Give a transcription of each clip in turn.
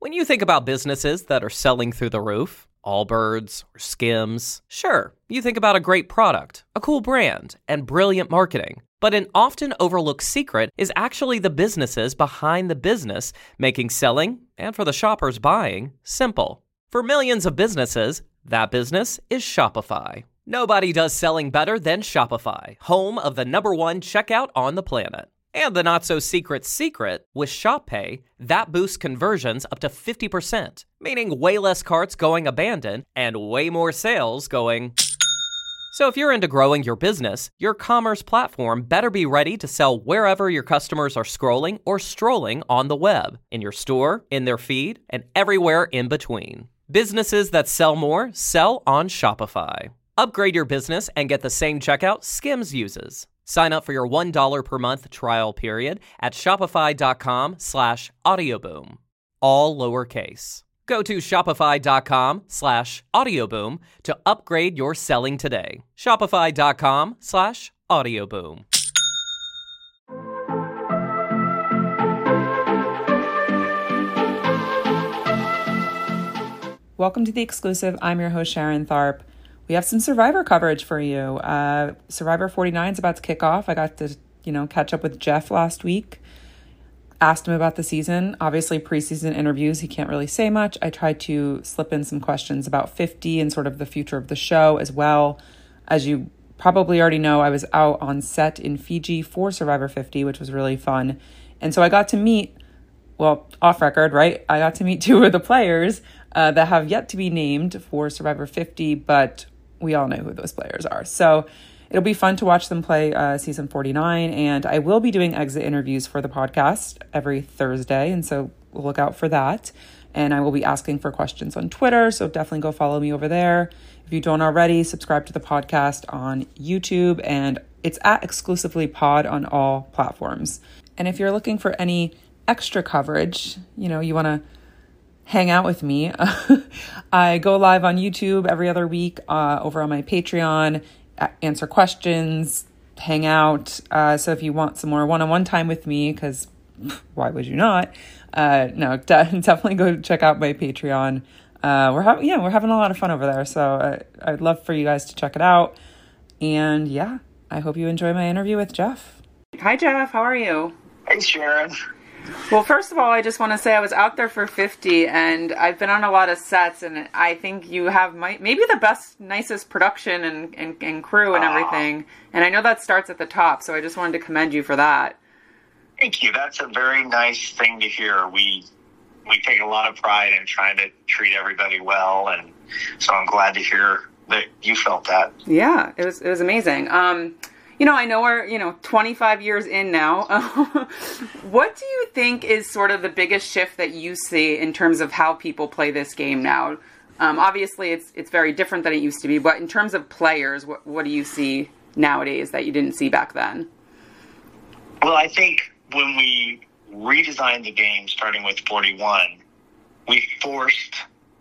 When you think about businesses that are selling through the roof, Allbirds or Skims, sure, you think about a great product, a cool brand, and brilliant marketing. But an often overlooked secret is actually the businesses behind the business, making selling, and for the shoppers buying, simple. For millions of businesses, that business is Shopify. Nobody does selling better than Shopify, home of the #1 checkout on the planet. And the not-so-secret secret, with Shop Pay, that boosts conversions up to 50%, meaning way less carts going abandoned and way more sales going... So if you're into growing your business, your commerce platform better be ready to sell wherever your customers are scrolling or strolling on the web, in your store, in their feed, and everywhere in between. Businesses that sell more sell on Shopify. Upgrade your business and get the same checkout Skims uses. Sign up for your $1 per month trial period at shopify.com/audioboom. All lowercase. Go to shopify.com/audioboom to upgrade your selling today. Shopify.com/audioboom. Welcome to The Exclusive. I'm your host, Sharon Tharp. We have some Survivor coverage for you. Survivor 49 is about to kick off. I got to, catch up with Jeff last week. Asked him about the season. Obviously, preseason interviews, he can't really say much. I tried to slip in some questions about 50 and sort of the future of the show as well. As you probably already know, I was out on set in Fiji for Survivor 50, which was really fun. And so I got to meet, off record, right? I got to meet two of the players that have yet to be named for Survivor 50, but we all know who those players are. So it'll be fun to watch them play season 49, and I will be doing exit interviews for the podcast every Thursday, and so we'll look out for that. And I will be asking for questions on Twitter, so definitely go follow me over there. If you don't already, subscribe to the podcast on YouTube, and it's at Exclusively Pod on all platforms. And if you're looking for any extra coverage, you want to hang out with me, I go live on YouTube every other week over on my Patreon, answer questions, hang out. So if you want some more one-on-one time with me, because why would you not? Definitely go check out my Patreon. We're having a lot of fun over there. So I'd love for you guys to check it out. And yeah, I hope you enjoy my interview with Jeff. Hi, Jeff. How are you? Hey, Sharon. Well, first of all, I just want to say I was out there for 50, and I've been on a lot of sets, and I think you have maybe the best, nicest production and crew and everything. And I know that starts at the top, so I just wanted to commend you for that. Thank you. That's a very nice thing to hear. We take a lot of pride in trying to treat everybody well, and so I'm glad to hear that you felt that. Yeah, it was amazing. I know we're, 25 years in now. What do you think is sort of the biggest shift that you see in terms of how people play this game now? Obviously, it's very different than it used to be, but in terms of players, what do you see nowadays that you didn't see back then? Well, I think when we redesigned the game, starting with 41, we forced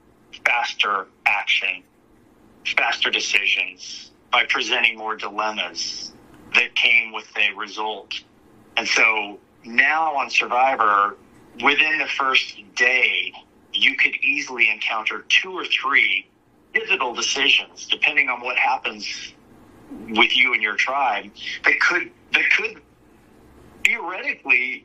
faster action, faster decisions by presenting more dilemmas that came with a result. And so now on Survivor, within the first day, you could easily encounter 2 or 3 pivotal decisions, depending on what happens with you and your tribe, that could theoretically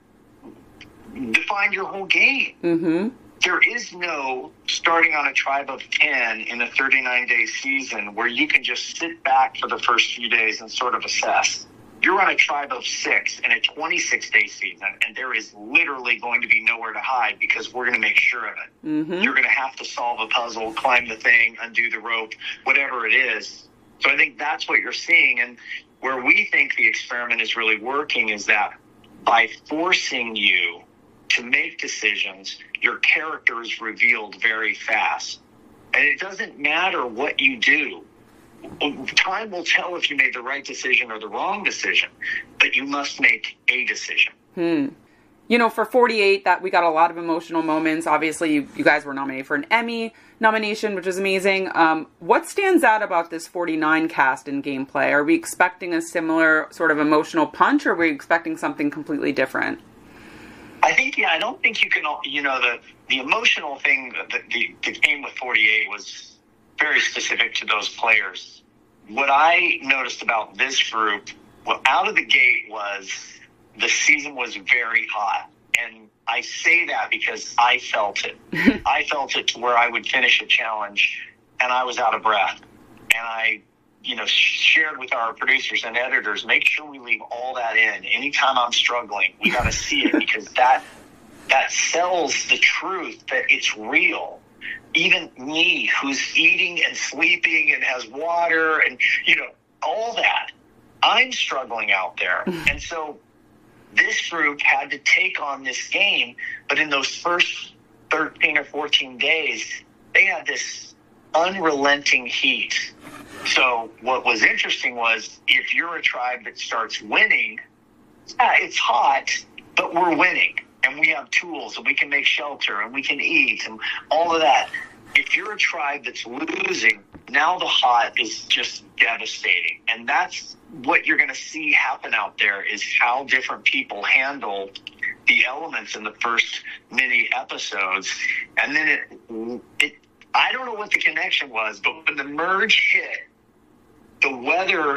define your whole game. Mm-hmm. There is no starting on a tribe of 10 in a 39-day season where you can just sit back for the first few days and sort of assess. You're on a tribe of 6 in a 26-day season, and there is literally going to be nowhere to hide because we're going to make sure of it. Mm-hmm. You're going to have to solve a puzzle, climb the thing, undo the rope, whatever it is. So I think that's what you're seeing. And where we think the experiment is really working is that by forcing you to make decisions, your character is revealed very fast. And it doesn't matter what you do. Time will tell if you made the right decision or the wrong decision, but you must make a decision. For 48, that we got a lot of emotional moments. Obviously, you guys were nominated for an Emmy nomination, which is amazing. What stands out about this 49 cast in gameplay? Are we expecting a similar sort of emotional punch, or are we expecting something completely different? I don't think you can, the emotional thing that came with 48 was very specific to those players. What I noticed about this group, out of the gate, was the season was very hot. And I say that because I felt it. I felt it to where I would finish a challenge and I was out of breath. And I, shared with our producers and editors, make sure we leave all that in. Anytime I'm struggling, we got to see it, because that sells the truth that it's real. Even me, who's eating and sleeping and has water and, all that, I'm struggling out there. And so this group had to take on this game, but in those first 13 or 14 days, they had this unrelenting heat. So what was interesting was, if you're a tribe that starts winning, it's hot, but we're winning, and we have tools, and we can make shelter, and we can eat, and all of that. If you're a tribe that's losing, now the hot is just devastating. And that's what you're going to see happen out there, is how different people handle the elements in the first mini episodes. And then I don't know what the connection was, but when the merge hit, the weather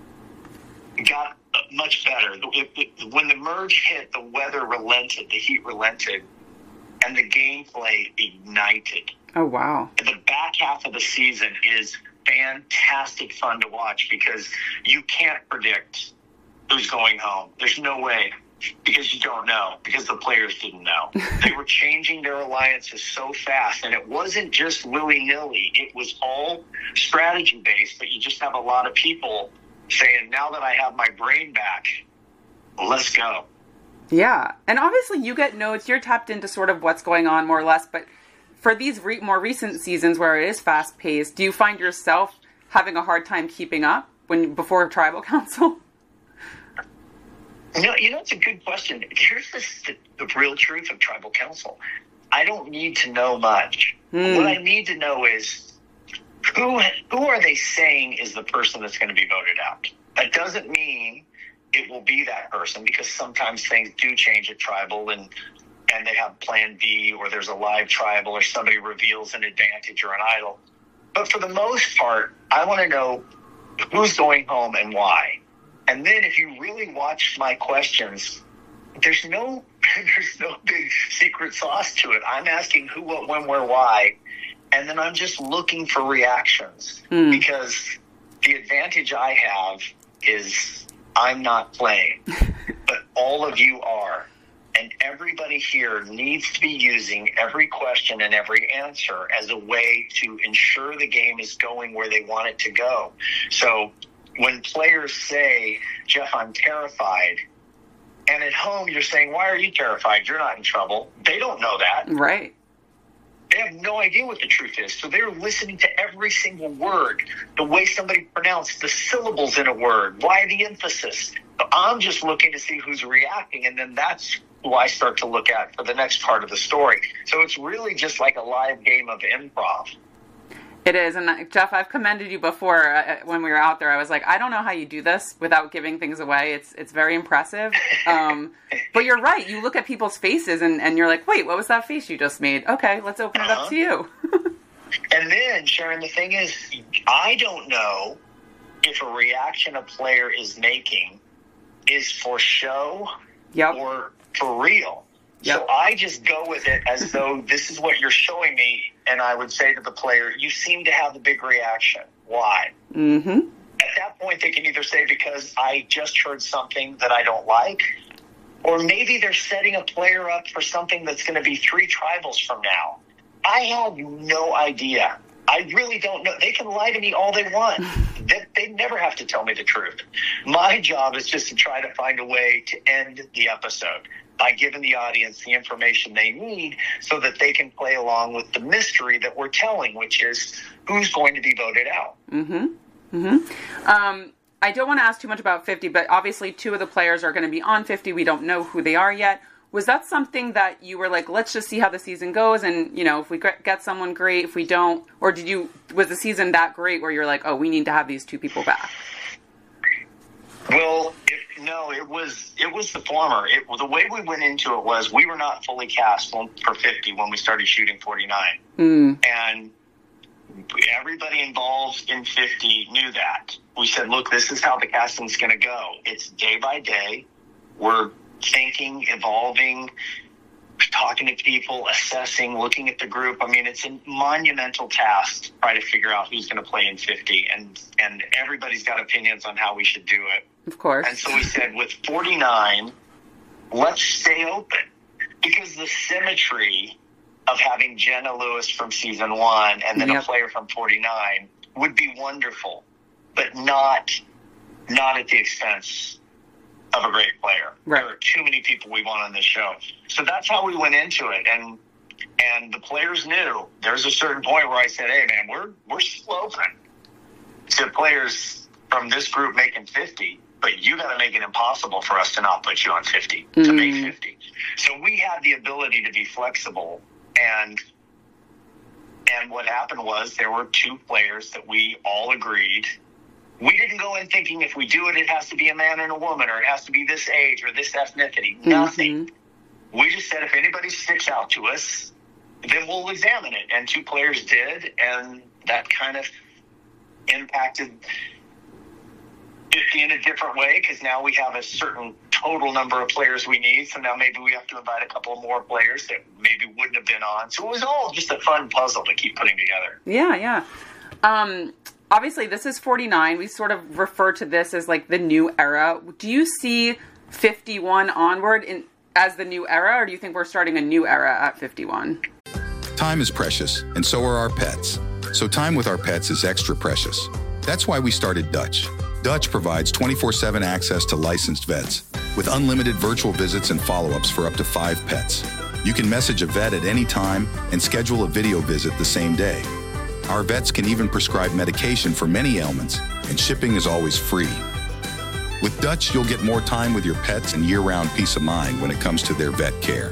got much better. When the merge hit, the weather relented, the heat relented, and the gameplay ignited. Oh, wow. The back half of the season is fantastic fun to watch, because you can't predict who's going home. There's no way, because you don't know, because the players didn't know. They were changing their alliances so fast, and it wasn't just willy-nilly. It was all strategy-based, but you just have a lot of people saying, now that I have my brain back, let's go. Yeah, and obviously you get notes, you're tapped into sort of what's going on more or less, but for these more recent seasons where it is fast-paced, do you find yourself having a hard time keeping up before Tribal Council? It's a good question. Here's the real truth of Tribal Council. I don't need to know much. What I need to know is, who are they saying is the person that's going to be voted out? That doesn't mean it will be that person, because sometimes things do change at Tribal, and they have plan B, or there's a live Tribal, or somebody reveals an advantage or an idol. But for the most part, I want to know who's going home and why. And then if you really watch my questions, there's no big secret sauce to it. I'm asking who, what, when, where, why. And then I'm just looking for reactions, because the advantage I have is I'm not playing, but all of you are. And everybody here needs to be using every question and every answer as a way to ensure the game is going where they want it to go. So when players say, Jeff, I'm terrified, and at home you're saying, why are you terrified? You're not in trouble. They don't know that. Right. They have no idea what the truth is. So they're listening to every single word, the way somebody pronounced the syllables in a word, why the emphasis. I'm just looking to see who's reacting, and then that's who I start to look at for the next part of the story. So it's really just like a live game of improv. It is. And Jeff, I've commended you before when we were out there. I was like, I don't know how you do this without giving things away. It's very impressive. But you're right. You look at people's faces and you're like, wait, what was that face you just made? Okay, let's open it up to you. And then, Sharon, the thing is, I don't know if a reaction a player is making is for show or for real. Yep. So I just go with it as though this is what you're showing me, and I would say to the player, you seem to have a big reaction. Why? Mm-hmm. At that point, they can either say, because I just heard something that I don't like, or maybe they're setting a player up for something that's going to be 3 tribals from now. I have no idea. I really don't know. They can lie to me all they want. They never have to tell me the truth. My job is just to try to find a way to end the episode by giving the audience the information they need so that they can play along with the mystery that we're telling, which is who's going to be voted out. Mm-hmm. Mm-hmm. I don't want to ask too much about 50, but obviously 2 of the players are going to be on 50. We don't know who they are yet. Was that something that you were like, let's just see how the season goes, and, if we get someone, great. If we don't, or was the season that great where you're like, oh, we need to have these 2 people back? Well, no, it was the former. The way we went into it was we were not fully cast for 50 when we started shooting 49. And everybody involved in 50 knew that. We said, look, this is how the casting's going to go. It's day by day. We're thinking, evolving, talking to people, assessing, looking at the group. I mean, it's a monumental task to try to figure out who's going to play in 50. And everybody's got opinions on how we should do it. Of course. And so we said, with 49, let's stay open. Because the symmetry of having Jenna Lewis from season 1 and then a player from 49 would be wonderful, but not at the expense of a great player. Right. There are too many people we want on this show. So that's how we went into it. And the players knew. There's a certain point where I said, hey, man, we're still open to players from this group making 50, but you got to make it impossible for us to not put you on 50, to make 50. So we had the ability to be flexible. And what happened was there were 2 players that we all agreed. We didn't go in thinking if we do it, it has to be a man and a woman, or it has to be this age or this ethnicity. Nothing. We just said if anybody sticks out to us, then we'll examine it. And 2 players did, and that kind of impacted 50 in a different way, because now we have a certain total number of players we need. So now maybe we have to invite a couple of more players that maybe wouldn't have been on. So it was all just a fun puzzle to keep putting together. Yeah. Obviously, this is 49. We sort of refer to this as like the new era. Do you see 51 onward as the new era, or do you think we're starting a new era at 51? Time is precious, and so are our pets. So time with our pets is extra precious. That's why we started Dutch. Dutch provides 24/7 access to licensed vets with unlimited virtual visits and follow-ups for up to 5 pets. You can message a vet at any time and schedule a video visit the same day. Our vets can even prescribe medication for many ailments, and shipping is always free. With Dutch, you'll get more time with your pets and year-round peace of mind when it comes to their vet care.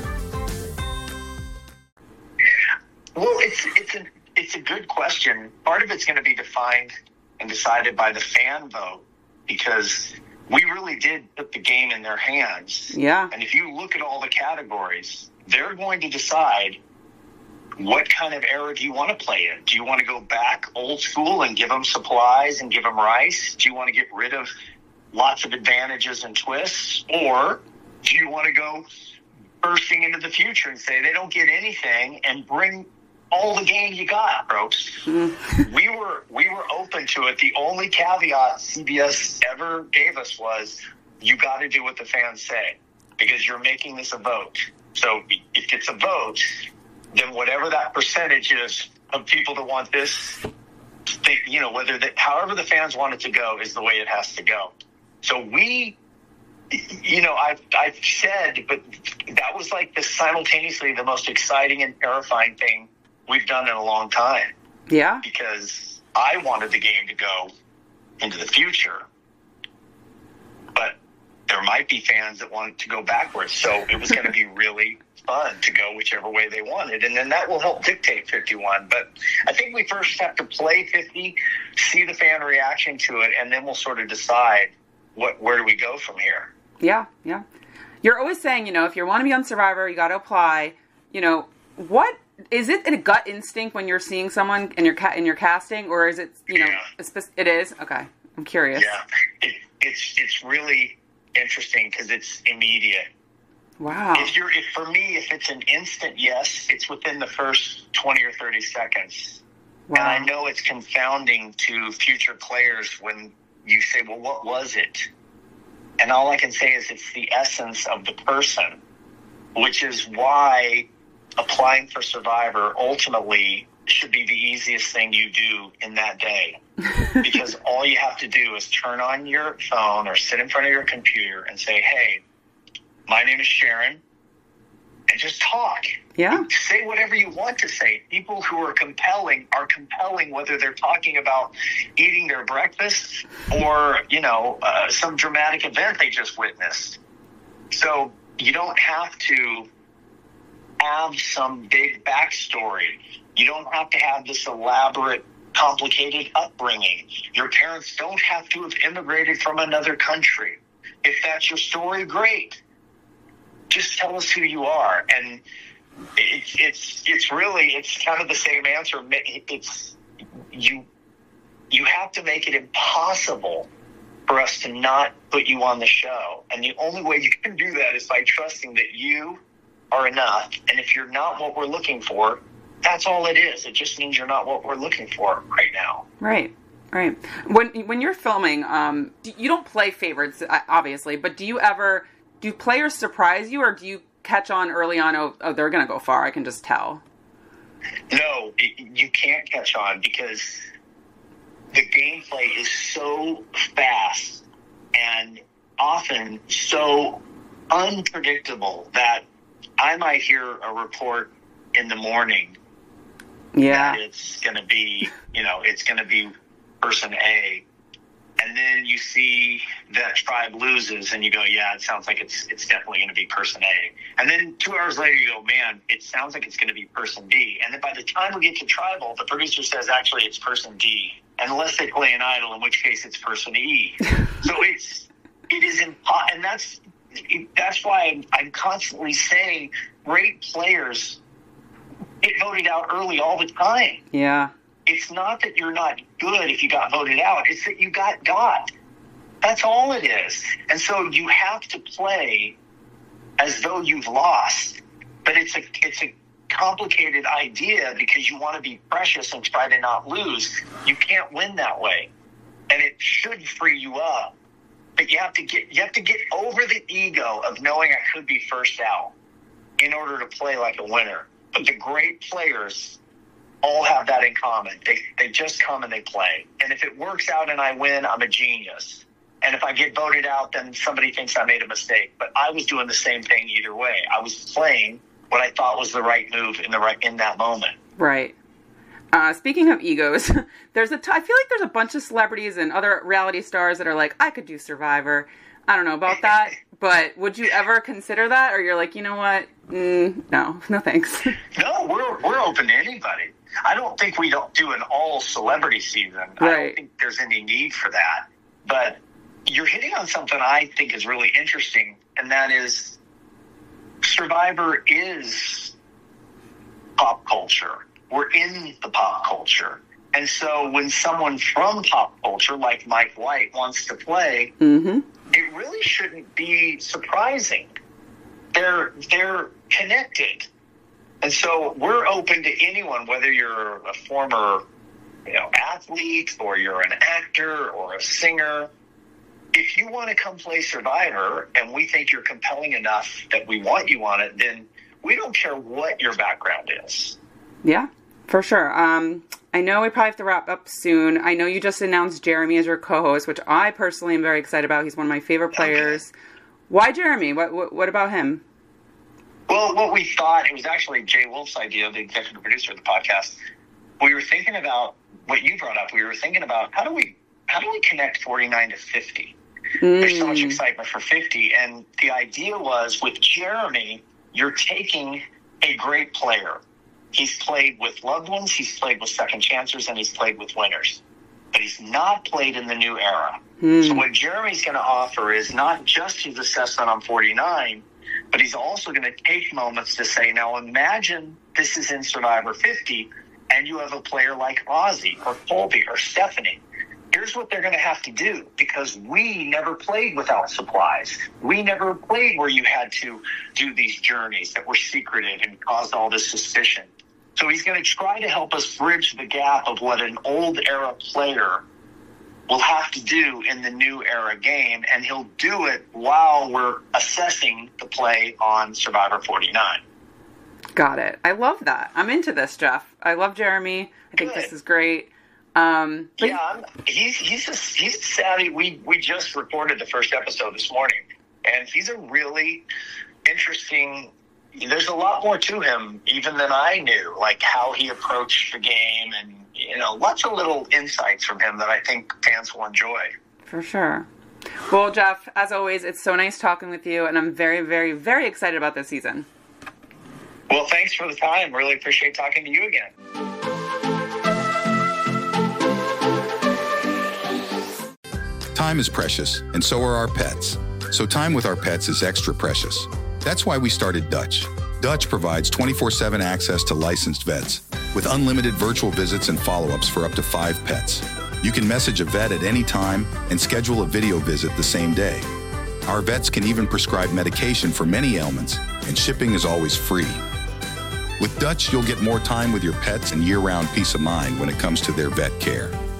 Well, it's a good question. Part of it's going to be defined and decided by the fan vote, because we really did put the game in their hands. Yeah. And if you look at all the categories, they're going to decide what kind of era do you want to play in. Do you want to go back old school and give them supplies and give them rice? Do you want to get rid of lots of advantages and twists? Or do you want to go bursting into the future and say they don't get anything and bring all the game you got, folks? We were open to it. The only caveat CBS ever gave us was you got to do what the fans say, because you're making this a vote. So if it's a vote, then whatever that percentage is of people that want this, however the fans want it to go is the way it has to go. So I've said, but that was like simultaneously the most exciting and terrifying thing we've done in a long time. Yeah. Because I wanted the game to go into the future, but there might be fans that want it to go backwards. So it was going to be really fun to go whichever way they wanted. And then that will help dictate 51. But I think we first have to play 50, see the fan reaction to it, and then we'll sort of decide where do we go from here. Yeah. You're always saying, if you want to be on Survivor, you got to apply. What is it a gut instinct when you're seeing someone and you're casting, or is it, it is? Okay. I'm curious. Yeah. It's really interesting because it's immediate. Wow. If it's an instant yes, it's within the first 20 or 30 seconds. Wow. And I know it's confounding to future players when you say, well, what was it? And all I can say is it's the essence of the person, which is why applying for Survivor ultimately should be the easiest thing you do in that day. Because all you have to do is turn on your phone or sit in front of your computer and say, hey, my name is Sharon, and just talk. Yeah. Say whatever you want to say. People who are compelling whether they're talking about eating their breakfast or, some dramatic event they just witnessed. So you don't have to have some big backstory. You don't have to have this elaborate complicated upbringing. Your parents don't have to have immigrated from another country. If that's your story, great. Just tell us who you are. And it's kind of the same answer. It's you have to make it impossible for us to not put you on the show. And the only way you can do that is by trusting that you are enough. And if you're not what we're looking for, that's all it is. It just means you're not what we're looking for right now. Right. When you're filming, you don't play favorites, obviously, but do players surprise you, or do you catch on early on, oh they're going to go far, I can just tell? No, you can't catch on because the gameplay is so fast and often so unpredictable that I might hear a report in the morning that it's going to be, it's going to be person A. And then you see that tribe loses and you go, yeah, it sounds like it's definitely going to be person A. And then 2 hours later you go, man, it sounds like it's going to be person B. And then by the time we get to tribal, the producer says, actually, it's person D. Unless they play an idol, in which case it's person E. So it is impossible. And that's why I'm constantly saying great players get voted out early all the time. Yeah. It's not that you're not good if you got voted out. It's that you got. That's all it is. And so you have to play as though you've lost. But it's a complicated idea because you want to be precious and try to not lose. You can't win that way. And it should free you up. But you have to get over the ego of knowing I could be first out in order to play like a winner. But the great players all have that in common. They just come and they play. And if it works out and I win, I'm a genius. And if I get voted out, then somebody thinks I made a mistake. But I was doing the same thing either way. I was playing what I thought was the right move in that moment. Right. Speaking of egos, I feel like there's a bunch of celebrities and other reality stars that are like, I could do Survivor. I don't know about that, but would you ever consider that? Or you're like, you know what? No thanks. No, we're open to anybody. I don't think we don't do an all celebrity season. Right. I don't think there's any need for that. But you're hitting on something I think is really interesting, and that is Survivor is pop culture. We're in the pop culture. And so when someone from pop culture, like Mike White, wants to play, it really shouldn't be surprising. They're connected. And so we're open to anyone, whether you're a former athlete or you're an actor or a singer. If you want to come play Survivor and we think you're compelling enough that we want you on it, then we don't care what your background is. Yeah, for sure. I know we probably have to wrap up soon. I know you just announced Jeremy as your co-host, which I personally am very excited about. He's one of my favorite players. Okay. Why Jeremy? What about him? Well, what we thought, it was actually Jay Wolf's idea, the executive producer of the podcast. We were thinking about what you brought up. We were thinking about how do we connect 49 to 50? There's so much excitement for 50. And the idea was with Jeremy, you're taking a great player. He's played with loved ones, he's played with second chancers, and he's played with winners. But he's not played in the new era. So what Jeremy's going to offer is not just his assessment on 49, but he's also going to take moments to say, now imagine this is in Survivor 50, and you have a player like Ozzy or Colby or Stephanie. Here's what they're going to have to do, because we never played without supplies. We never played where you had to do these journeys that were secretive and caused all this suspicion. So he's going to try to help us bridge the gap of what an old era player will have to do in the new era game, and he'll do it while we're assessing the play on Survivor 49. Got it. I love that. I'm into this, Jeff. I love Jeremy. I think this is great. He's savvy. We just recorded the first episode this morning, and he's a really interesting. There's a lot more to him even than I knew, like how he approached the game, and lots of little insights from him that I think fans will enjoy. For sure. Well, Jeff, as always, it's so nice talking with you, and I'm very, very, very excited about this season. Well, thanks for the time. Really appreciate talking to you again. Time is precious, and so are our pets. So time with our pets is extra precious. That's why we started Dutch. Dutch provides 24/7 access to licensed vets with unlimited virtual visits and follow-ups for up to 5 pets. You can message a vet at any time and schedule a video visit the same day. Our vets can even prescribe medication for many ailments, and shipping is always free. With Dutch, you'll get more time with your pets and year-round peace of mind when it comes to their vet care.